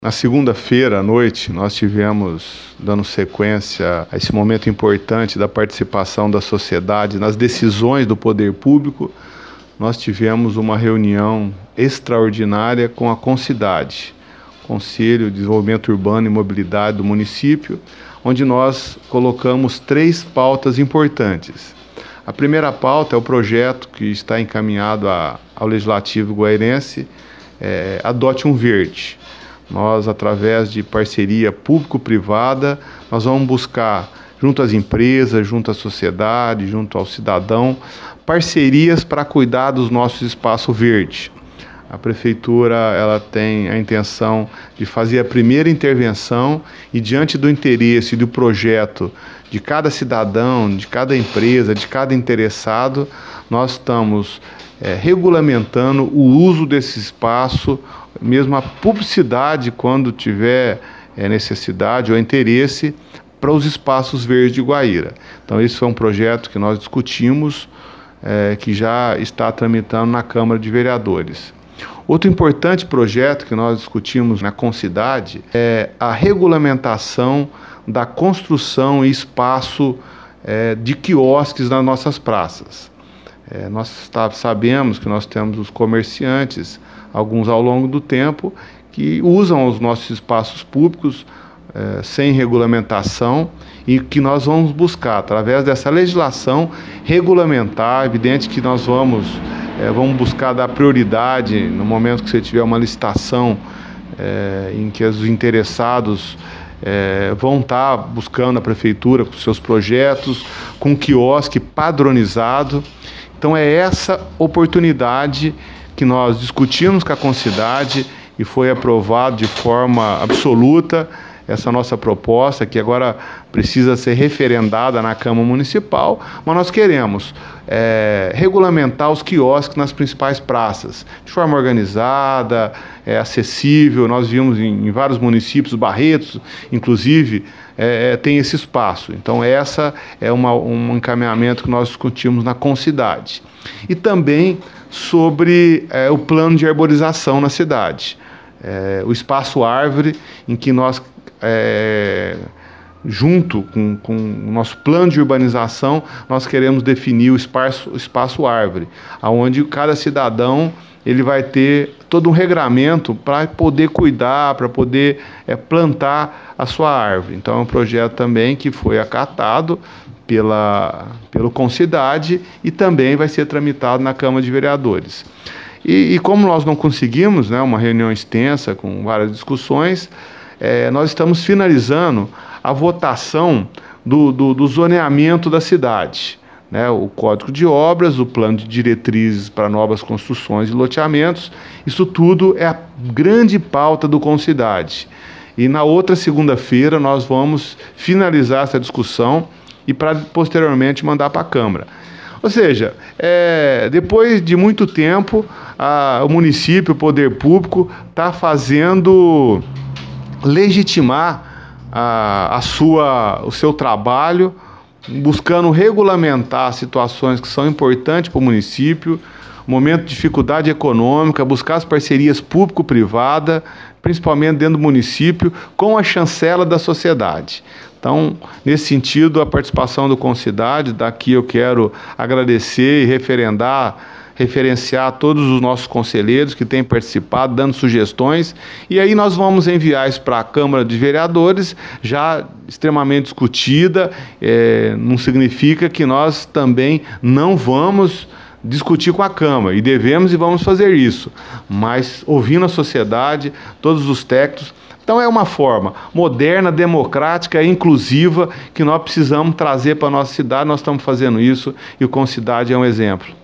Na segunda-feira à noite, nós tivemos, dando sequência a esse momento importante da participação da sociedade nas decisões do poder público, nós tivemos uma reunião extraordinária com a Concidade, Conselho de Desenvolvimento Urbano e Mobilidade do município, onde nós colocamos 3 pautas importantes. A primeira pauta é o projeto que está encaminhado ao Legislativo Goiarense, Adote um Verde. Nós, através de parceria público-privada, nós vamos buscar, junto às empresas, junto à sociedade, junto ao cidadão, parcerias para cuidar dos nossos espaços verdes. A Prefeitura ela tem a intenção de fazer a primeira intervenção e, diante do interesse e do projeto de cada cidadão, de cada empresa, de cada interessado, nós estamos regulamentando o uso desse espaço, mesmo a publicidade, quando tiver necessidade ou interesse, para os espaços verdes de Guaíra. Então, esse foi um projeto que nós discutimos, que já está tramitando na Câmara de Vereadores. Outro importante projeto que nós discutimos na Concidade é a regulamentação da construção e espaço de quiosques nas nossas praças. Nós sabemos que nós temos os comerciantes, alguns ao longo do tempo, que usam os nossos espaços públicos sem regulamentação, e que nós vamos buscar, através dessa legislação, regulamentar. É evidente que nós vamos buscar dar prioridade no momento que você tiver uma licitação em que os interessados vão estar buscando a Prefeitura com seus projetos, com quiosque padronizado. Então é essa oportunidade que nós discutimos com a Concidade e foi aprovado de forma absoluta essa nossa proposta, que agora precisa ser referendada na Câmara Municipal, mas nós queremos regulamentar os quiosques nas principais praças, de forma organizada, acessível. Nós vimos em vários municípios, Barretos, inclusive, tem esse espaço. Então, essa é um encaminhamento que nós discutimos na Concidade. E também sobre o plano de arborização na cidade. O espaço árvore, em que nós, junto com o nosso plano de urbanização, nós queremos definir o espaço árvore, onde cada cidadão ele vai ter todo um regramento para poder cuidar, para poder plantar a sua árvore. Então é um projeto também que foi acatado pelo Concidade e também vai ser tramitado na Câmara de Vereadores. E como nós não conseguimos, uma reunião extensa com várias discussões, nós estamos finalizando a votação do zoneamento da cidade. O Código de Obras, o plano de diretrizes para novas construções e loteamentos, isso tudo é a grande pauta do Concidade. E na outra segunda-feira nós vamos finalizar essa discussão e para posteriormente mandar para a Câmara. Ou seja, depois de muito tempo, o município, o poder público, está fazendo legitimar o seu trabalho, buscando regulamentar situações que são importantes para o município, momento de dificuldade econômica, buscar as parcerias público-privada, principalmente dentro do município, com a chancela da sociedade. Então, nesse sentido, a participação do Concidade, daqui eu quero agradecer e referenciar todos os nossos conselheiros que têm participado, dando sugestões, e aí nós vamos enviar isso para a Câmara de Vereadores, já extremamente discutida. Não significa que nós também não vamos discutir com a Câmara, e devemos e vamos fazer isso, mas ouvindo a sociedade, todos os técnicos. Então é uma forma moderna, democrática e inclusiva que nós precisamos trazer para a nossa cidade. Nós estamos fazendo isso e o Concidade é um exemplo.